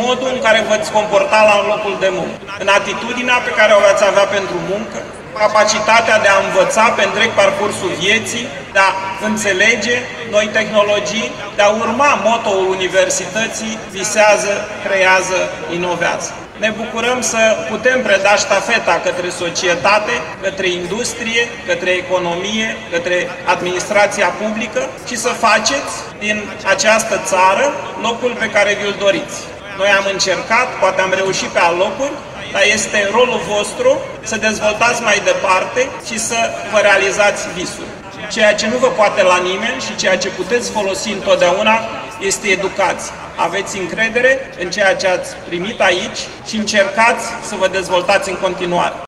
modul în care veți comporta la locul de muncă, în atitudinea pe care o veți avea pentru muncă, capacitatea de a învăța pe întreg parcursul vieții, de a înțelege noi tehnologii, de a urma motoul universității: visează, creează, inovează. Ne bucurăm să putem preda ștafeta către societate, către industrie, către economie, către administrația publică și să faceți din această țară locul pe care vi-l doriți. Noi am încercat, poate am reușit pe alocuri, dar este rolul vostru să dezvoltați mai departe și să vă realizați visul. Ceea ce nu vă poate la nimeni și ceea ce puteți folosi întotdeauna este educație. Aveți încredere în ceea ce ați primit aici și încercați să vă dezvoltați în continuare.